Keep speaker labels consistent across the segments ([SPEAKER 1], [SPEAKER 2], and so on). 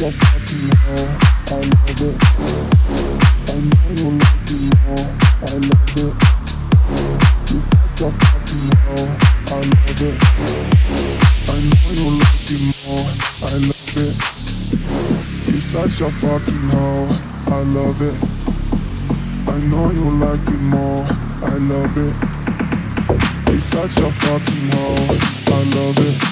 [SPEAKER 1] such a fucking hoe, I love it. I know you like it more, I love it. You such a fucking hoe, I love it. I know you like it more, I love it. You such a fucking hoe, I love it. I know you like it more, I love it. You such a fucking hoe, I love it.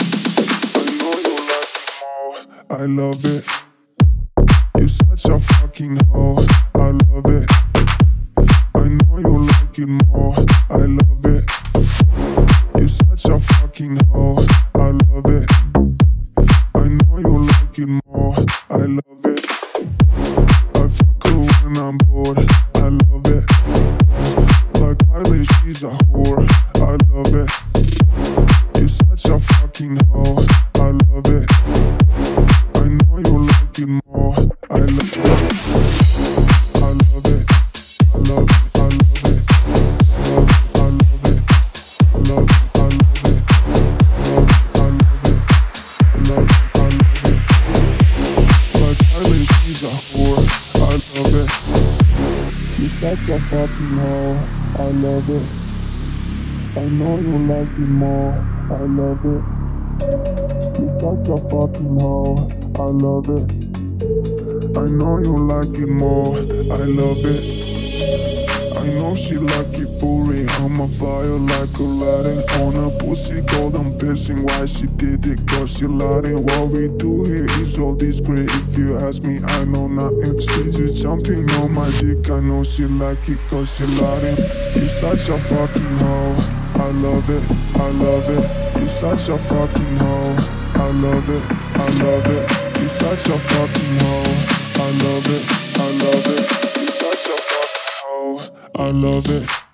[SPEAKER 1] I love it. You such a fucking hoe, I love it. I know you like it more, I love it. You such a fucking hoe, I love it. I know you like it more, I love it. I fuck her when I'm bored, I love it. Like Miley, she's a whore, I love it. You such a fucking hoe, I love it. More, I love it. I love it. I love it. I love it. I love it. I love it. I love it. I love it. I love it. I love it. Like Miley, she's a whore. I love it. You such a fucking hoe. I love it. I know you like it more. I love it. You such a fucking hoe. I love it. I know you like it more, I love it. I know she like it booty, I'm a fire like Aladdin. On a pussy gold, I'm pissing why she did it, cause she Latin. What we do here is all discreet, if you ask me I know nothing. She just jumping on my dick, I know she like it cause she Latin. You such a fucking hoe, I love it, I love it. You such a fucking hoe, I love it, I love it. You such a fucking hoe, I love it, I love it. You're such a fucking hoe, I love it.